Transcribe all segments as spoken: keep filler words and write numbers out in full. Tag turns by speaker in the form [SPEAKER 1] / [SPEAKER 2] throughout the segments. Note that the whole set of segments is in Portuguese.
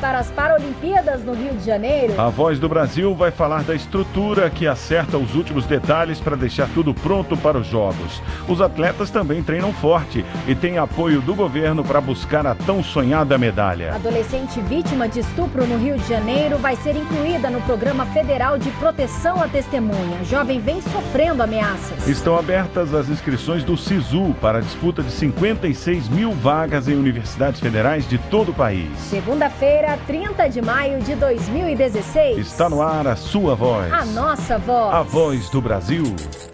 [SPEAKER 1] para as Paralimpíadas no Rio de Janeiro.
[SPEAKER 2] A Voz do Brasil vai falar da estrutura que acerta os últimos detalhes para deixar tudo pronto para os Jogos. Os atletas também treinam forte e têm apoio do governo para buscar a tão sonhada medalha.
[SPEAKER 1] Adolescente vítima de estupro no Rio de Janeiro vai ser incluída no Programa Federal de Proteção à Testemunha. A jovem vem sofrendo ameaças.
[SPEAKER 2] Estão abertas as inscrições do SISU para a disputa de cinquenta e seis mil vagas em universidades federais de todo o país.
[SPEAKER 1] Segunda-feira, trinta de maio de dois mil e dezesseis.
[SPEAKER 2] Está no ar a sua voz.
[SPEAKER 1] A nossa voz.
[SPEAKER 2] A Voz do Brasil.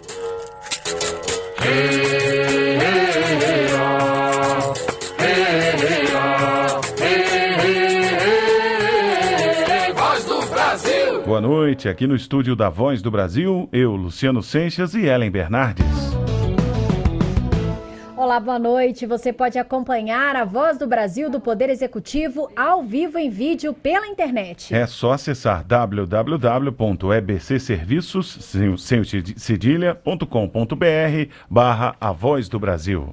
[SPEAKER 3] Voz do Brasil.
[SPEAKER 2] Boa noite, aqui no estúdio da Voz do Brasil, eu, Luciano Seixas e Ellen Bernardes.
[SPEAKER 1] Olá, boa noite. Você pode acompanhar a Voz do Brasil do Poder Executivo ao vivo em vídeo pela internet.
[SPEAKER 2] É só acessar w w w ponto e b c serviços sem cedilha ponto com ponto b r barra A Voz do Brasil.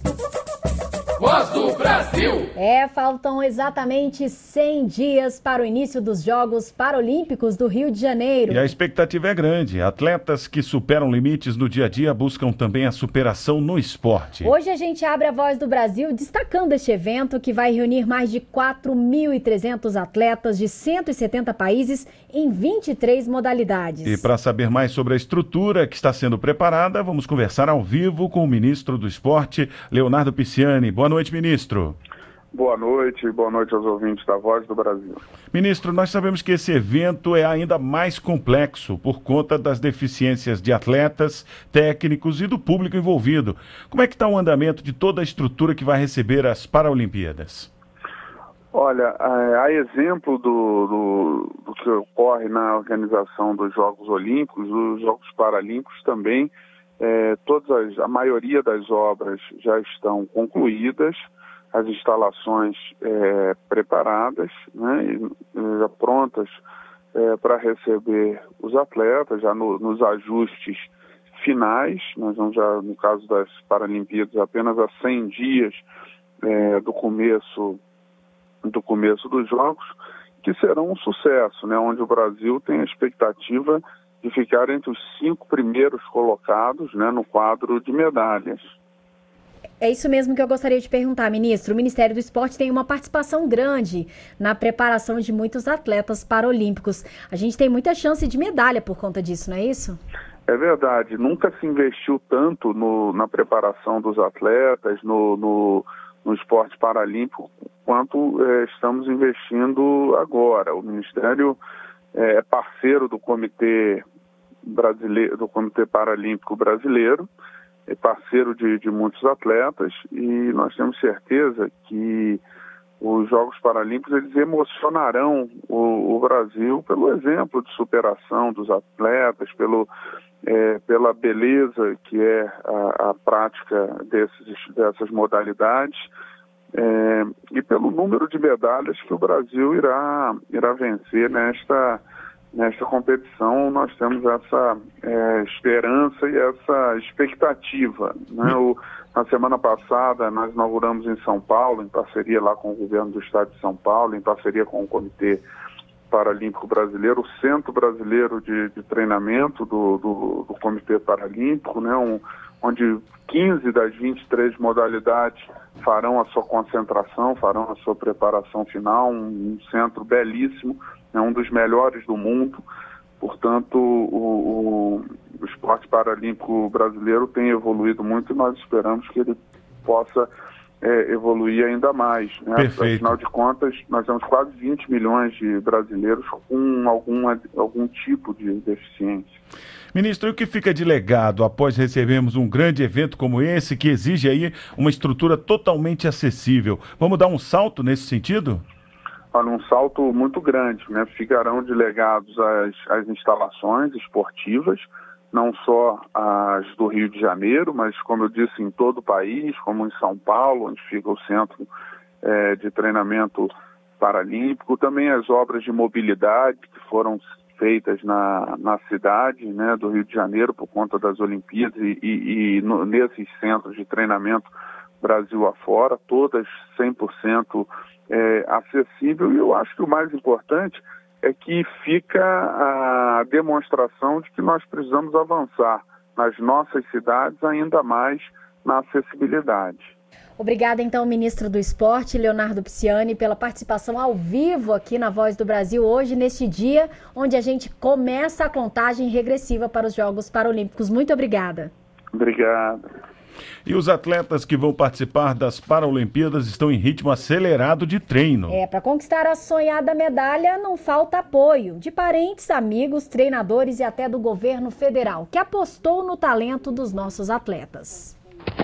[SPEAKER 3] Voz do Brasil.
[SPEAKER 1] É, faltam exatamente cem dias para o início dos Jogos Paralímpicos do Rio de Janeiro.
[SPEAKER 2] E a expectativa é grande. Atletas que superam limites no dia a dia buscam também a superação no esporte.
[SPEAKER 1] Hoje a gente abre a Voz do Brasil destacando este evento que vai reunir mais de quatro mil e trezentos atletas de cento e setenta países em vinte e três modalidades.
[SPEAKER 2] E para saber mais sobre a estrutura que está sendo preparada, vamos conversar ao vivo com o ministro do Esporte, Leonardo Pisciani. Boa noite, ministro.
[SPEAKER 4] Boa noite, boa noite aos ouvintes da Voz do Brasil.
[SPEAKER 2] Ministro, nós sabemos que esse evento é ainda mais complexo por conta das deficiências de atletas, técnicos e do público envolvido. Como é que está o andamento de toda a estrutura que vai receber as Paralimpíadas?
[SPEAKER 4] Olha, a, a exemplo do, do, do que ocorre na organização dos Jogos Olímpicos, os Jogos Paralímpicos também, é, todas as, a maioria das obras já estão concluídas, as instalações é, preparadas, né, e, já prontas é, para receber os atletas, já no, nos ajustes finais. Nós vamos já, no caso das Paralimpíadas, apenas a cem dias é, do começo do começo dos Jogos, que serão um sucesso, né, onde o Brasil tem a expectativa de ficar entre os cinco primeiros colocados, né, no quadro de medalhas.
[SPEAKER 1] É isso mesmo que eu gostaria de perguntar, ministro. O Ministério do Esporte tem uma participação grande na preparação de muitos atletas paralímpicos. A gente tem muita chance de medalha por conta disso, não é isso?
[SPEAKER 4] É verdade. Nunca se investiu tanto no, na preparação dos atletas, no, no, no esporte paralímpico, quanto é, estamos investindo agora. O Ministério é parceiro do Comitê Brasileiro, do Comitê Paralímpico Brasileiro, é parceiro de, de muitos atletas, e nós temos certeza que os Jogos Paralímpicos eles emocionarão o, o Brasil pelo exemplo de superação dos atletas, pelo, é, pela beleza que é a, a prática desses, dessas modalidades, é, e pelo número de medalhas que o Brasil irá, irá vencer nesta Nesta competição. Nós temos essa é, esperança e essa expectativa, né? O, na semana passada nós inauguramos em São Paulo, em parceria lá com o governo do estado de São Paulo, em parceria com o Comitê Paralímpico Brasileiro, o Centro Brasileiro de, de Treinamento do, do, do Comitê Paralímpico, né? Um, onde quinze das vinte e três modalidades farão a sua concentração, farão a sua preparação final, um, um centro belíssimo, é um dos melhores do mundo. Portanto, o, o, o esporte paralímpico brasileiro tem evoluído muito e nós esperamos que ele possa é, evoluir ainda mais, né?
[SPEAKER 2] Perfeito.
[SPEAKER 4] Afinal de contas, nós temos quase vinte milhões de brasileiros com algum, algum tipo de deficiência.
[SPEAKER 2] Ministro, e o que fica de legado após recebermos um grande evento como esse, que exige aí uma estrutura totalmente acessível? Vamos dar um salto nesse sentido?
[SPEAKER 4] Olha, um salto muito grande, né? Ficarão de legados as, as instalações esportivas, não só as do Rio de Janeiro, mas, como eu disse, em todo o país, como em São Paulo, onde fica o centro é, de treinamento paralímpico, também as obras de mobilidade que foram feitas na, na cidade, né, do Rio de Janeiro por conta das Olimpíadas e, e, e no, nesses centros de treinamento Brasil afora, todas cem por cento é, acessível. E eu acho que o mais importante é que fica a demonstração de que nós precisamos avançar nas nossas cidades ainda mais na acessibilidade.
[SPEAKER 1] Obrigada, então, ministro do Esporte, Leonardo Pisciani, pela participação ao vivo aqui na Voz do Brasil, hoje, neste dia, onde a gente começa a contagem regressiva para os Jogos Paralímpicos. Muito obrigada.
[SPEAKER 4] Obrigado.
[SPEAKER 2] E os atletas que vão participar das Paralimpíadas estão em ritmo acelerado de treino.
[SPEAKER 1] É, para conquistar a sonhada medalha, não falta apoio de parentes, amigos, treinadores e até do governo federal, que apostou no talento dos nossos atletas.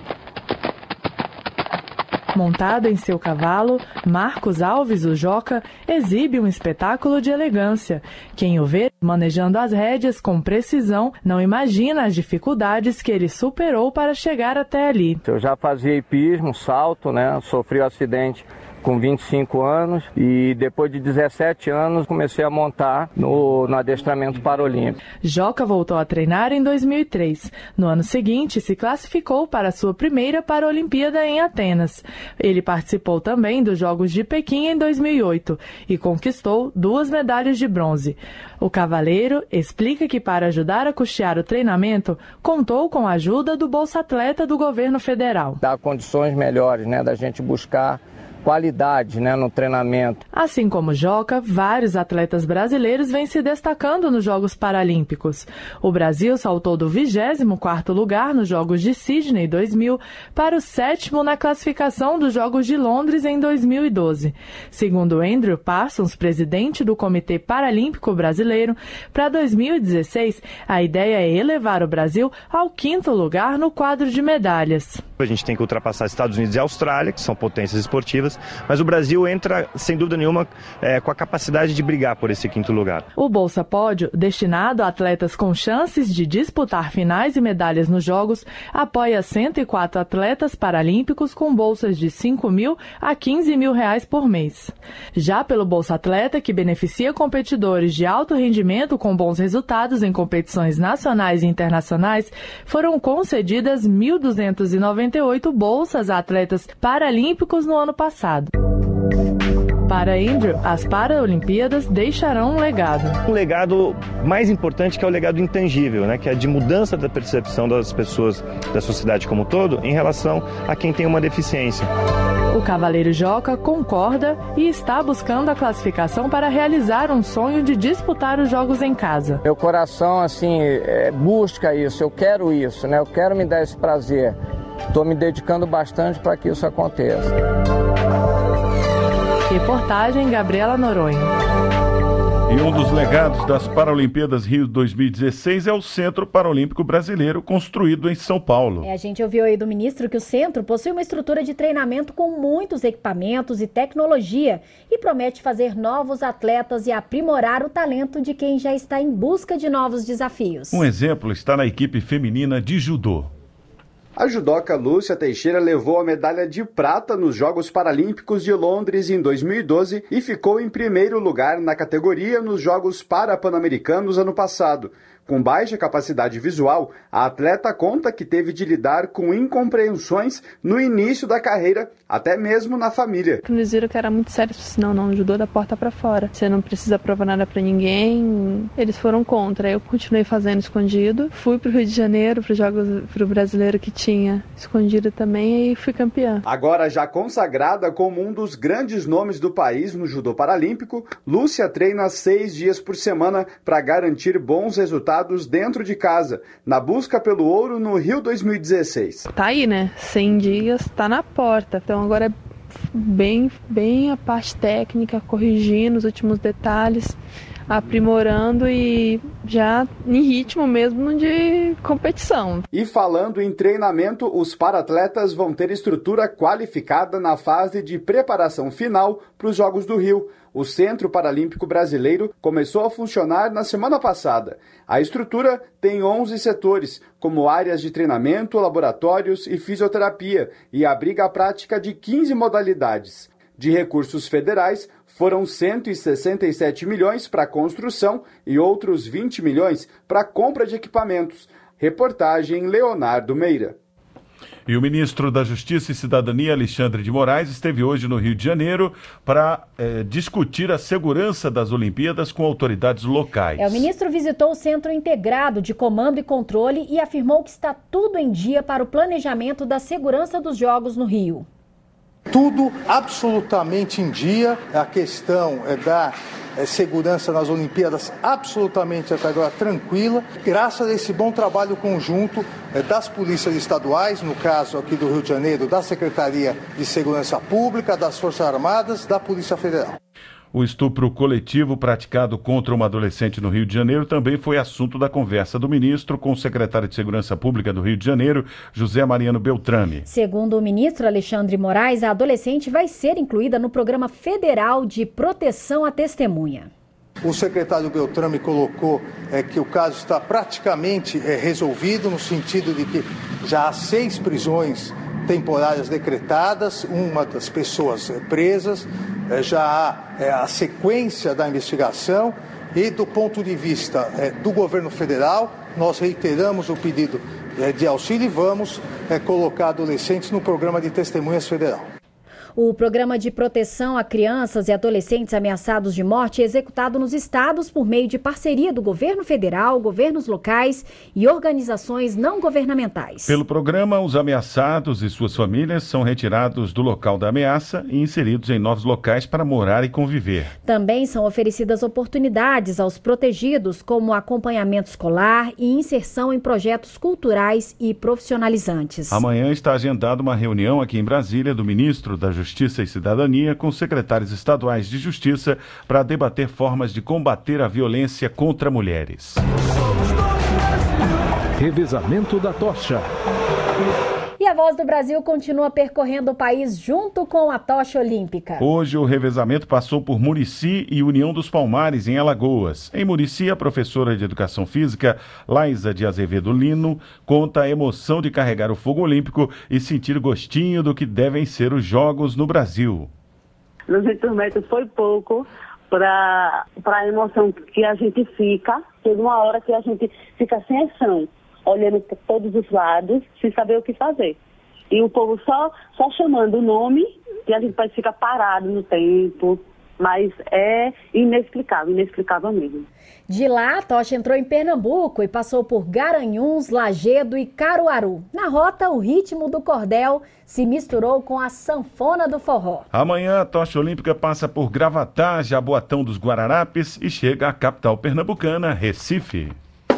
[SPEAKER 5] Montado em seu cavalo, Marcos Alves, o Joca, exibe um espetáculo de elegância. Quem o vê manejando as rédeas com precisão não imagina as dificuldades que ele superou para chegar até ali.
[SPEAKER 6] Eu já fazia hipismo, salto, né? Sofri um acidente com vinte e cinco anos e depois de dezessete anos comecei a montar no, no adestramento paralímpico.
[SPEAKER 5] Joca voltou a treinar em dois mil e três. No ano seguinte, se classificou para a sua primeira Paralimpíada em Atenas. Ele participou também dos Jogos de Pequim em dois mil e oito e conquistou duas medalhas de bronze. O cavaleiro explica que para ajudar a custear o treinamento, contou com a ajuda do Bolsa Atleta do governo federal.
[SPEAKER 6] Dá condições melhores, né, da gente buscar qualidade, né, no treinamento.
[SPEAKER 5] Assim como Joca, vários atletas brasileiros vêm se destacando nos Jogos Paralímpicos. O Brasil saltou do vigésimo quarto lugar nos Jogos de Sydney dois mil para o sétimo na classificação dos Jogos de Londres em dois mil e doze. Segundo Andrew Parsons, presidente do Comitê Paralímpico Brasileiro, para dois mil e dezesseis, a ideia é elevar o Brasil ao quinto lugar no quadro de medalhas.
[SPEAKER 7] A gente tem que ultrapassar Estados Unidos e Austrália, que são potências esportivas, mas o Brasil entra, sem dúvida nenhuma, é, com a capacidade de brigar por esse quinto lugar.
[SPEAKER 5] O Bolsa Pódio, destinado a atletas com chances de disputar finais e medalhas nos Jogos, apoia cento e quatro atletas paralímpicos com bolsas de cinco mil a quinze mil reais por mês. Já pelo Bolsa Atleta, que beneficia competidores de alto rendimento com bons resultados em competições nacionais e internacionais, foram concedidas mil duzentas e noventa e oito bolsas a atletas paralímpicos no ano passado. Para Andrew, as Paralimpíadas deixarão um legado.
[SPEAKER 7] Um legado mais importante, que é o legado intangível, né? Que é de mudança da percepção das pessoas, da sociedade como um todo, em relação a quem tem uma deficiência.
[SPEAKER 5] O cavaleiro Joca concorda e está buscando a classificação para realizar um sonho de disputar os Jogos em casa.
[SPEAKER 6] Meu coração, assim, é, busca isso, eu quero isso, né? Eu quero me dar esse prazer. Estou me dedicando bastante para que isso aconteça.
[SPEAKER 5] Reportagem Gabriela Noronha.
[SPEAKER 2] E um dos legados das Paralimpíadas Rio dois mil e dezesseis é o Centro Paralímpico Brasileiro, construído em São Paulo.
[SPEAKER 1] É, a gente ouviu aí do ministro que o centro possui uma estrutura de treinamento com muitos equipamentos e tecnologia e promete fazer novos atletas e aprimorar o talento de quem já está em busca de novos desafios.
[SPEAKER 2] Um exemplo está na equipe feminina de judô.
[SPEAKER 8] A judoca Lúcia Teixeira levou a medalha de prata nos Jogos Paralímpicos de Londres em dois mil e doze e ficou em primeiro lugar na categoria nos Jogos Parapan-Americanos ano passado. Com baixa capacidade visual, a atleta conta que teve de lidar com incompreensões no início da carreira, até mesmo na família.
[SPEAKER 9] Eles viram que era muito sério, senão não, judô da porta para fora. Você não precisa provar nada para ninguém. Eles foram contra. Eu continuei fazendo escondido. Fui pro Rio de Janeiro, pro Jogos pro brasileiro que tinha escondido também e fui campeã.
[SPEAKER 8] Agora já consagrada como um dos grandes nomes do país no judô paralímpico, Lúcia treina seis dias por semana para garantir bons resultados dentro de casa, na busca pelo ouro no Rio dois mil e dezesseis.
[SPEAKER 9] Tá aí, né? cem dias, tá na porta. Então agora é bem, bem a parte técnica, corrigindo os últimos detalhes, aprimorando e já em ritmo mesmo de competição.
[SPEAKER 8] E falando em treinamento, os paratletas vão ter estrutura qualificada na fase de preparação final para os Jogos do Rio. O Centro Paralímpico Brasileiro começou a funcionar na semana passada. A estrutura tem onze setores, como áreas de treinamento, laboratórios e fisioterapia, e abriga a prática de quinze modalidades. De recursos federais, foram cento e sessenta e sete milhões para construção e outros vinte milhões para compra de equipamentos. Reportagem Leonardo Meira.
[SPEAKER 2] E o ministro da Justiça e Cidadania, Alexandre de Moraes, esteve hoje no Rio de Janeiro para eh, discutir a segurança das Olimpíadas com autoridades locais.
[SPEAKER 1] É, o ministro visitou o Centro Integrado de Comando e Controle e afirmou que está tudo em dia para o planejamento da segurança dos Jogos no Rio.
[SPEAKER 10] Tudo absolutamente em dia, a questão é da é, segurança nas Olimpíadas absolutamente até agora tranquila, graças a esse bom trabalho conjunto é, das polícias estaduais, no caso aqui do Rio de Janeiro, da Secretaria de Segurança Pública, das Forças Armadas, da Polícia Federal.
[SPEAKER 2] O estupro coletivo praticado contra uma adolescente no Rio de Janeiro também foi assunto da conversa do ministro com o secretário de Segurança Pública do Rio de Janeiro, José Mariano Beltrame.
[SPEAKER 1] Segundo o ministro Alexandre de Moraes, a adolescente vai ser incluída no Programa Federal de Proteção à Testemunha.
[SPEAKER 10] O secretário Beltrame colocou é, que o caso está praticamente é, resolvido, no sentido de que já há seis prisões temporárias decretadas, uma das pessoas é, presas, é, já há é, a sequência da investigação e, do ponto de vista é, do governo federal, nós reiteramos o pedido é, de auxílio e vamos é, colocar adolescentes no programa de testemunhas federal.
[SPEAKER 1] O Programa de Proteção a Crianças e Adolescentes Ameaçados de Morte é executado nos estados por meio de parceria do governo federal, governos locais e organizações não governamentais.
[SPEAKER 2] Pelo programa, os ameaçados e suas famílias são retirados do local da ameaça e inseridos em novos locais para morar e conviver.
[SPEAKER 1] Também são oferecidas oportunidades aos protegidos, como acompanhamento escolar e inserção em projetos culturais e profissionalizantes.
[SPEAKER 2] Amanhã está agendada uma reunião aqui em Brasília do ministro da Justiça e Cidadania com secretários estaduais de Justiça para debater formas de combater a violência contra mulheres.
[SPEAKER 11] Revezamento da tocha.
[SPEAKER 1] E a Voz do Brasil continua percorrendo o país junto com a tocha olímpica.
[SPEAKER 2] Hoje o revezamento passou por Murici e União dos Palmares, em Alagoas. Em Murici, a professora de Educação Física, Laísa de Azevedo Lino, conta a emoção de carregar o fogo olímpico e sentir o gostinho do que devem ser os Jogos no Brasil.
[SPEAKER 12] duzentos metros foi pouco para a emoção que a gente fica. Teve uma hora que a gente fica sem ação, olhando por todos os lados, sem saber o que fazer. E o povo só, só chamando o nome, e a gente pode ficar parado no tempo, mas é inexplicável, inexplicável mesmo.
[SPEAKER 1] De lá, a tocha entrou em Pernambuco e passou por Garanhuns, Lagedo e Caruaru. Na rota, o ritmo do cordel se misturou com a sanfona do forró.
[SPEAKER 2] Amanhã, a tocha olímpica passa por Gravatá, Jaboatão dos Guararapes e chega à capital pernambucana, Recife.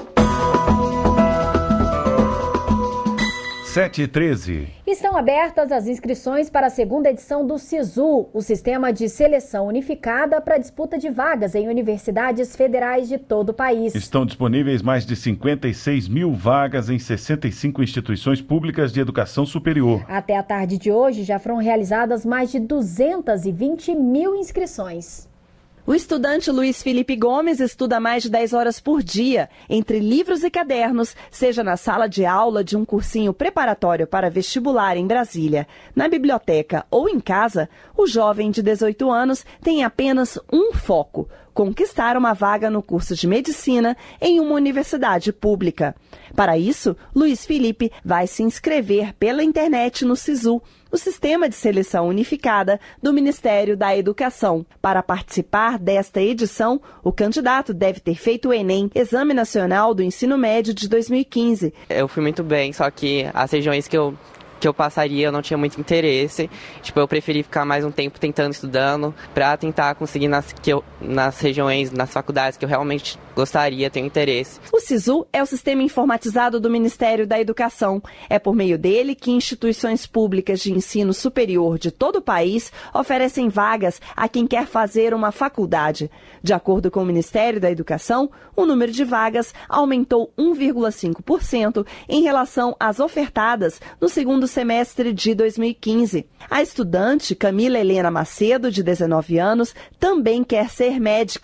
[SPEAKER 2] sete e treze.
[SPEAKER 1] Estão abertas as inscrições para a segunda edição do SISU, o Sistema de Seleção Unificada para a disputa de vagas em universidades federais de todo o país.
[SPEAKER 2] Estão disponíveis mais de cinquenta e seis mil vagas em sessenta e cinco instituições públicas de educação superior.
[SPEAKER 1] Até a tarde de hoje já foram realizadas mais de duzentas e vinte mil inscrições.
[SPEAKER 13] O estudante Luiz Felipe Gomes estuda mais de dez horas por dia, entre livros e cadernos, seja na sala de aula de um cursinho preparatório para vestibular em Brasília, na biblioteca ou em casa. O jovem de dezoito anos tem apenas um foco: conquistar uma vaga no curso de medicina em uma universidade pública. Para isso, Luiz Felipe vai se inscrever pela internet no SISU, o Sistema de Seleção Unificada do Ministério da Educação. Para participar desta edição, o candidato deve ter feito o Enem, Exame Nacional do Ensino Médio de dois mil e quinze.
[SPEAKER 14] Eu fui muito bem, só que as regiões que eu que eu passaria, eu não tinha muito interesse. Tipo, eu preferi ficar mais um tempo tentando, estudando, para tentar conseguir nas, que eu, nas regiões, nas faculdades que eu realmente gostaria, tenho interesse.
[SPEAKER 13] O SISU é o sistema informatizado do Ministério da Educação. É por meio dele que instituições públicas de ensino superior de todo o país oferecem vagas a quem quer fazer uma faculdade. De acordo com o Ministério da Educação, o número de vagas aumentou um vírgula cinco por cento em relação às ofertadas no segundo semestre de dois mil e quinze. A estudante Camila Helena Macedo, de dezenove anos, também quer ser médica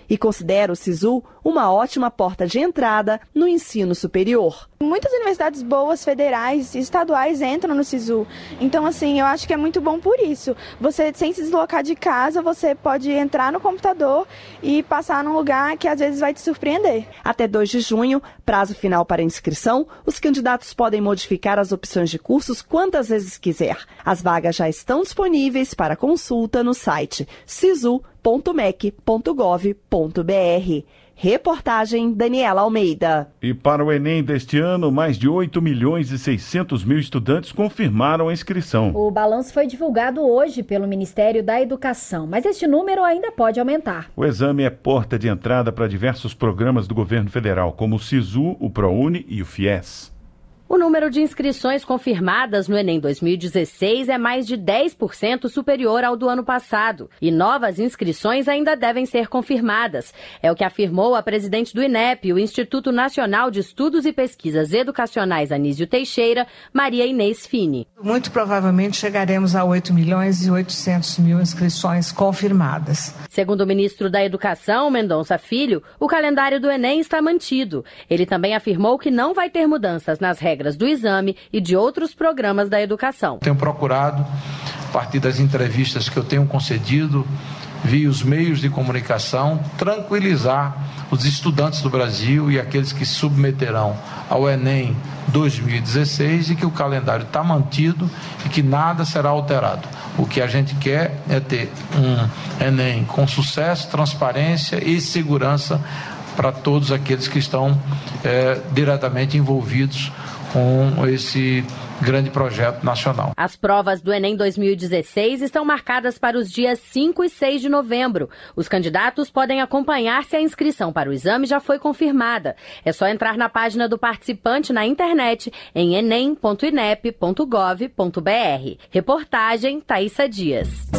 [SPEAKER 13] e considera o SISU uma ótima porta de entrada no ensino superior.
[SPEAKER 15] Muitas universidades boas, federais e estaduais entram no SISU. Então, assim, eu acho que é muito bom por isso. Você, sem se deslocar de casa, você pode entrar no computador e passar num lugar que às vezes vai te surpreender.
[SPEAKER 13] Até dois de junho, prazo final para inscrição, os candidatos podem modificar as opções de cursos quantas vezes quiser. As vagas já estão disponíveis para consulta no site sisu ponto mec ponto gov ponto br. Reportagem Daniela Almeida.
[SPEAKER 2] E para o Enem deste ano, mais de oito milhões e seiscentos mil estudantes confirmaram a inscrição.
[SPEAKER 1] O balanço foi divulgado hoje pelo Ministério da Educação, mas este número ainda pode aumentar.
[SPEAKER 2] O exame é porta de entrada para diversos programas do governo federal, como o SISU, o ProUni e o FIES.
[SPEAKER 16] O número de inscrições confirmadas no Enem dois mil e dezesseis é mais de dez por cento superior ao do ano passado. E novas inscrições ainda devem ser confirmadas. É o que afirmou a presidente do INEP, o Instituto Nacional de Estudos e Pesquisas Educacionais Anísio Teixeira, Maria Inês Fini.
[SPEAKER 17] Muito provavelmente chegaremos a oito milhões e oitocentos mil inscrições confirmadas.
[SPEAKER 16] Segundo o ministro da Educação, Mendonça Filho, o calendário do Enem está mantido. Ele também afirmou que não vai ter mudanças nas regras do exame e de outros programas da educação.
[SPEAKER 18] Tenho procurado, a partir das entrevistas que eu tenho concedido, via os meios de comunicação, tranquilizar os estudantes do Brasil e aqueles que se submeterão ao Enem dois mil e dezesseis e que o calendário está mantido e que nada será alterado. O que a gente quer é ter um Enem com sucesso, transparência e segurança para todos aqueles que estão é, diretamente envolvidos com esse grande projeto nacional.
[SPEAKER 16] As provas do Enem dois mil e dezesseis estão marcadas para os dias cinco e seis de novembro. Os candidatos podem acompanhar se a inscrição para o exame já foi confirmada. É só entrar na página do participante na internet em enem ponto inep ponto gov ponto br. Reportagem Thaísa Dias.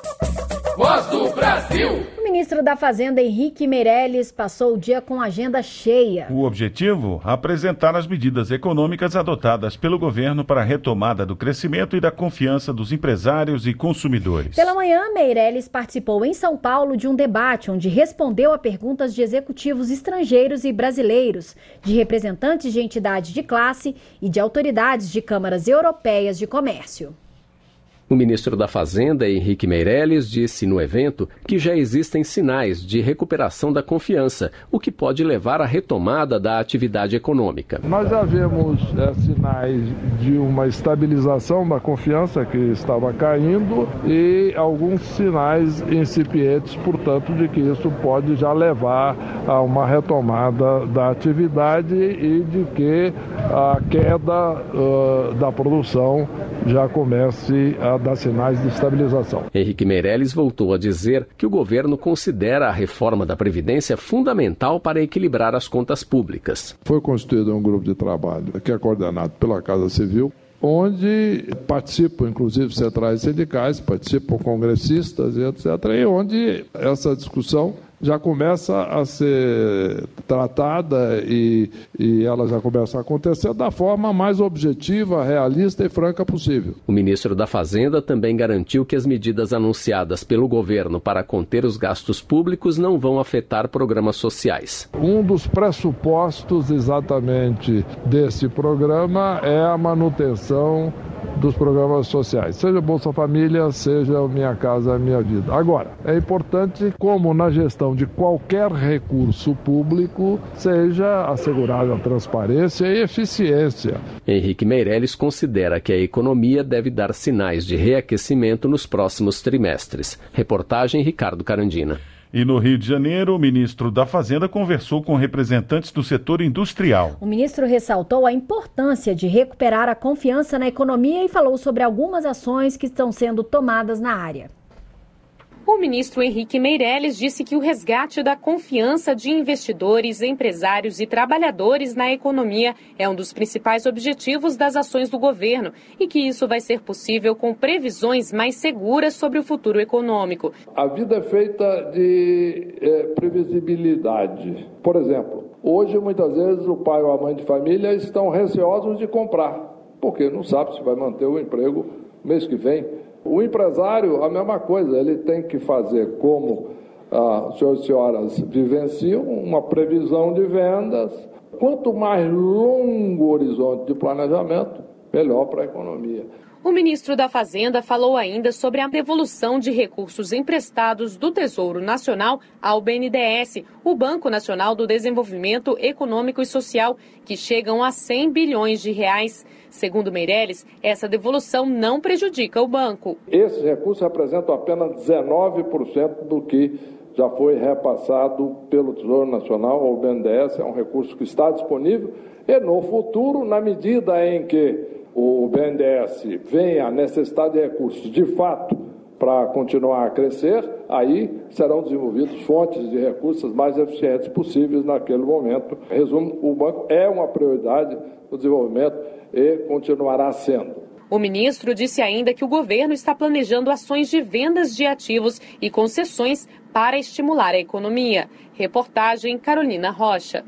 [SPEAKER 3] Voz do Brasil.
[SPEAKER 1] O ministro da Fazenda, Henrique Meirelles, passou o dia com agenda cheia.
[SPEAKER 2] O objetivo? Apresentar as medidas econômicas adotadas pelo governo para a retomada do crescimento e da confiança dos empresários e consumidores.
[SPEAKER 1] Pela manhã, Meirelles participou em São Paulo de um debate onde respondeu a perguntas de executivos estrangeiros e brasileiros, de representantes de entidades de classe e de autoridades de câmaras europeias de comércio.
[SPEAKER 19] O ministro da Fazenda, Henrique Meirelles, disse no evento que já existem sinais de recuperação da confiança, o que pode levar à retomada da atividade econômica.
[SPEAKER 20] Nós já vemos é, sinais de uma estabilização da confiança que estava caindo e alguns sinais incipientes, portanto, de que isso pode já levar a uma retomada da atividade e de que a queda uh, da produção já comece a dar sinais de estabilização.
[SPEAKER 19] Henrique Meirelles voltou a dizer que o governo considera a reforma da Previdência fundamental para equilibrar as contas públicas.
[SPEAKER 20] Foi constituído um grupo de trabalho que é coordenado pela Casa Civil, onde participam, inclusive, centrais sindicais, participam congressistas e etcétera, e onde essa discussão já começa a ser tratada e, e ela já começa a acontecer da forma mais objetiva, realista e franca possível.
[SPEAKER 19] O ministro da Fazenda também garantiu que as medidas anunciadas pelo governo para conter os gastos públicos não vão afetar programas sociais.
[SPEAKER 20] Um dos pressupostos exatamente desse programa é a manutenção dos programas sociais, seja Bolsa Família, seja Minha Casa Minha Vida. Agora, é importante, como na gestão de qualquer recurso público, seja assegurada a transparência e eficiência.
[SPEAKER 19] Henrique Meirelles considera que a economia deve dar sinais de reaquecimento nos próximos trimestres. Reportagem Ricardo Carandina.
[SPEAKER 2] E no Rio de Janeiro, o ministro da Fazenda conversou com representantes do setor industrial.
[SPEAKER 1] O ministro ressaltou a importância de recuperar a confiança na economia e falou sobre algumas ações que estão sendo tomadas na área.
[SPEAKER 21] O ministro Henrique Meirelles disse que o resgate da confiança de investidores, empresários e trabalhadores na economia é um dos principais objetivos das ações do governo e que isso vai ser possível com previsões mais seguras sobre o futuro econômico.
[SPEAKER 20] A vida é feita de é, previsibilidade. Por exemplo, hoje muitas vezes o pai ou a mãe de família estão receosos de comprar, porque não sabe se vai manter o emprego mês que vem. O empresário, a mesma coisa, ele tem que fazer como ah, os senhores e senhoras vivenciam, uma previsão de vendas. Quanto mais longo o horizonte de planejamento, melhor para a economia.
[SPEAKER 21] O ministro da Fazenda falou ainda sobre a devolução de recursos emprestados do Tesouro Nacional ao B N D E S, o Banco Nacional do Desenvolvimento Econômico e Social, que chegam a cem bilhões de reais. Segundo Meirelles, essa devolução não prejudica o banco.
[SPEAKER 20] Esses recursos representam apenas dezenove por cento do que já foi repassado pelo Tesouro Nacional ao B N D E S. É um recurso que está disponível e no futuro, na medida em que o B N D E S venha a necessidade de recursos de fato para continuar a crescer, aí serão desenvolvidas fontes de recursos mais eficientes possíveis naquele momento. Resumo, o banco é uma prioridade do desenvolvimento e continuará sendo.
[SPEAKER 21] O ministro disse ainda que o governo está planejando ações de vendas de ativos e concessões para estimular a economia. Reportagem Carolina Rocha.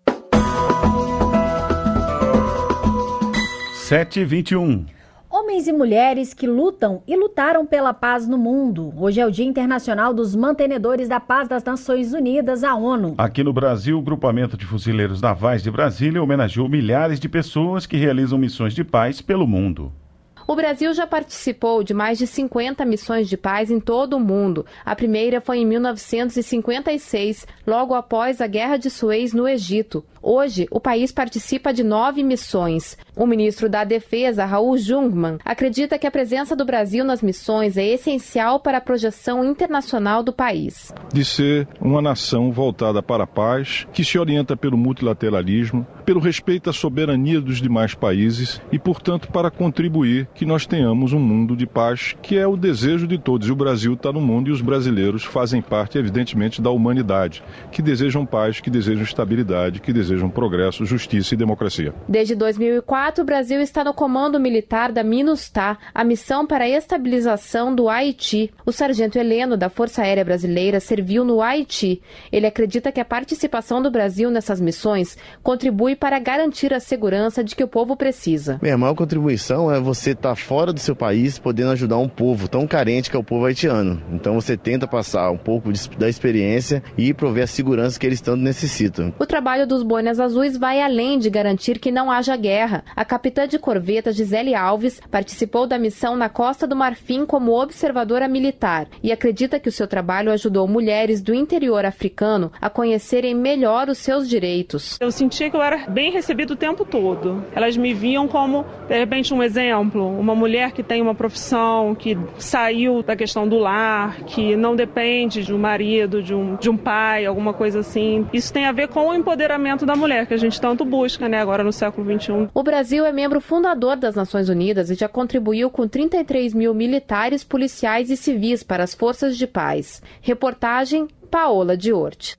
[SPEAKER 2] sete e vinte e um.
[SPEAKER 1] Homens e mulheres que lutam e lutaram pela paz no mundo. Hoje é o Dia Internacional dos Mantenedores da Paz das Nações Unidas, a ONU.
[SPEAKER 2] Aqui no Brasil, o Grupamento de Fuzileiros Navais de Brasília homenageou milhares de pessoas que realizam missões de paz pelo mundo.
[SPEAKER 4] O Brasil já participou de mais de cinquenta missões de paz em todo o mundo. A primeira foi em mil novecentos e cinquenta e seis, logo após a Guerra de Suez no Egito. Hoje, o país participa de nove missões. O ministro da Defesa, Raul Jungmann, acredita que a presença do Brasil nas missões é essencial para a projeção internacional do país.
[SPEAKER 22] De ser uma nação voltada para a paz, que se orienta pelo multilateralismo, pelo respeito à soberania dos demais países e, portanto, para contribuir que nós tenhamos um mundo de paz, que é o desejo de todos. E o Brasil está no mundo e os brasileiros fazem parte, evidentemente, da humanidade, que desejam paz, que desejam estabilidade, que desejam progresso, justiça e democracia.
[SPEAKER 4] Desde dois mil e quatro, o Brasil está no comando militar da MINUSTAH, a missão para a estabilização do Haiti. O sargento Heleno, da Força Aérea Brasileira, serviu no Haiti. Ele acredita que a participação do Brasil nessas missões contribui para garantir a segurança de que o povo precisa.
[SPEAKER 23] Bem, a maior contribuição é você estar fora do seu país, podendo ajudar um povo tão carente que é o povo haitiano. Então você tenta passar um pouco de, da experiência e prover a segurança que eles tanto necessitam.
[SPEAKER 4] O trabalho dos boinas azuis vai além de garantir que não haja guerra. A capitã de corveta Gisele Alves participou da missão na Costa do Marfim como observadora militar e acredita que o seu trabalho ajudou mulheres do interior africano a conhecerem melhor os seus direitos.
[SPEAKER 9] Eu sentia que eu era bem recebida o tempo todo. Elas me viam como, de repente, um exemplo, uma mulher que tem uma profissão, que saiu da questão do lar, que não depende de um marido, de um, de um pai, alguma coisa assim. Isso tem a ver com o empoderamento da mulher, que a gente tanto busca, né, agora no século vinte e um.
[SPEAKER 4] O Brasil é membro fundador das Nações Unidas e já contribuiu com trinta e três mil militares, policiais e civis para as forças de paz. Reportagem Paola Diort.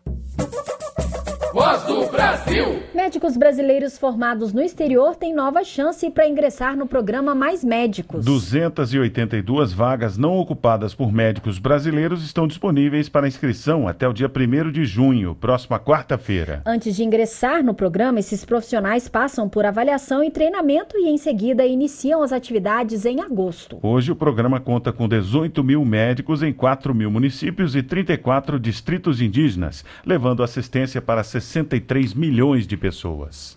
[SPEAKER 3] Voz do Brasil.
[SPEAKER 1] Médicos brasileiros formados no exterior têm nova chance para ingressar no programa Mais Médicos.
[SPEAKER 2] duzentas e oitenta e duas vagas não ocupadas por médicos brasileiros estão disponíveis para inscrição até o dia primeiro de junho, próxima quarta-feira.
[SPEAKER 1] Antes de ingressar no programa, esses profissionais passam por avaliação e treinamento e, em seguida, iniciam as atividades em agosto.
[SPEAKER 2] Hoje, o programa conta com dezoito mil médicos em quatro mil municípios e trinta e quatro distritos indígenas, levando assistência para sessenta e três milhões de pessoas.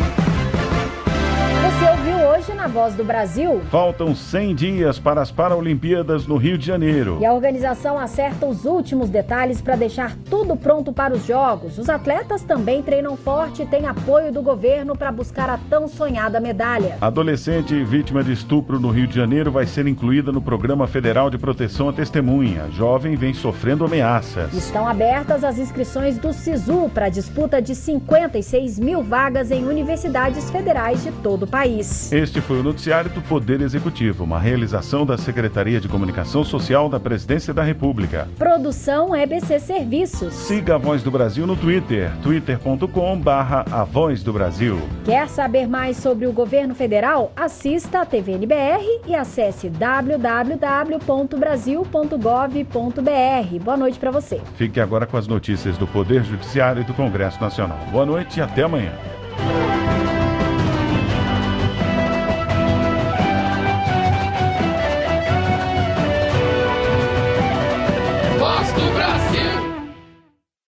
[SPEAKER 1] Você ouviu hoje na Voz do Brasil?
[SPEAKER 2] Faltam cem dias para as Paralimpíadas no Rio de Janeiro.
[SPEAKER 1] E a organização acerta os últimos detalhes para deixar tudo pronto para os Jogos. Os atletas também treinam forte e têm apoio do governo para buscar a tão sonhada medalha.
[SPEAKER 2] Adolescente vítima de estupro no Rio de Janeiro vai ser incluída no Programa Federal de Proteção à Testemunha. Jovem vem sofrendo ameaças.
[SPEAKER 1] Estão abertas as inscrições do SISU para a disputa de cinquenta e seis mil vagas em universidades federais de todo o país.
[SPEAKER 2] Este foi o noticiário do Poder Executivo, uma realização da Secretaria de Comunicação Social da Presidência da República.
[SPEAKER 1] Produção E B C Serviços.
[SPEAKER 2] Siga a Voz do Brasil no Twitter, twitter ponto com barra a voz do Brasil.
[SPEAKER 1] Quer saber mais sobre o governo federal? Assista a T V N B R e acesse w w w ponto brasil ponto gov ponto b r. Boa noite para você.
[SPEAKER 2] Fique agora com as notícias do Poder Judiciário e do Congresso Nacional. Boa noite e até amanhã.